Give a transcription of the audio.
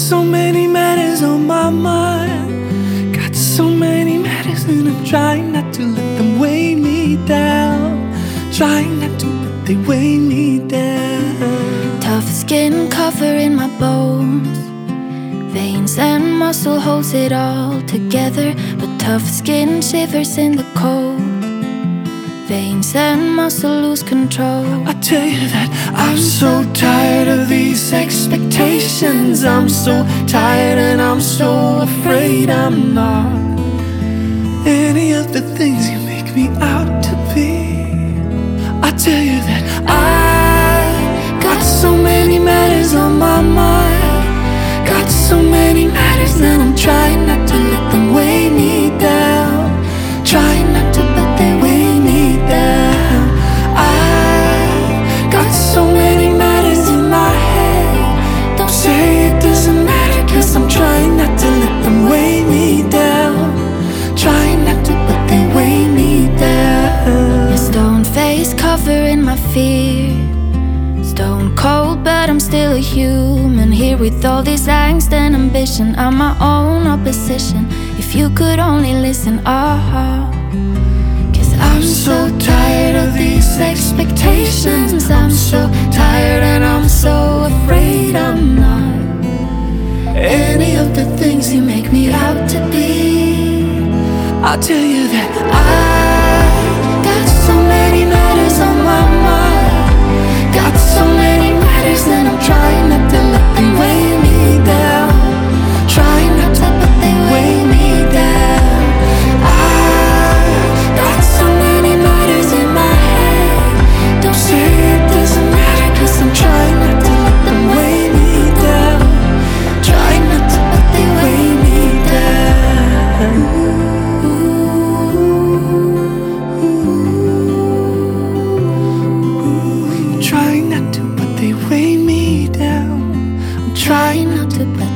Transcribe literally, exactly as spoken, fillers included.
so many matters on my mind. Got so many matters and I'm trying not to let them weigh me down. Trying not to, but they weigh me down. Tough skin covering my bones, veins and muscle holds it all together. But tough skin shivers in the cold, veins and muscle lose control. I tell you that I'm so tired of these expectations. I'm so tired and I'm so afraid I'm not any of the things you make me out to be. I tell you that I got so many matters on my mind. Got so many matters and I'm trying not to let them weigh me down. Trying not to, but they weigh me down. I got so many matters in my head. Don't say it doesn't matter, cause I'm trying not to let them weigh me down. Trying not to, but they weigh me down. Your stone face covering my fear, stone cold but I'm still a human. Here with all this angst and ambition, I'm my own opposition. If you could only listen, ah. I'm so tired of these expectations. I'm so tired and I'm so afraid I'm not any of the things you make me out to be. I'll tell you that I got so many matters on my mind. Got so many matters and I'm trying not to let them weigh me down. Trying not to, but they weigh me down. I'm trying not to let them weigh me down. Trying not to, but they weigh me down. Ooh, ooh. Trying not to, but they weigh me down. I'm trying not to, but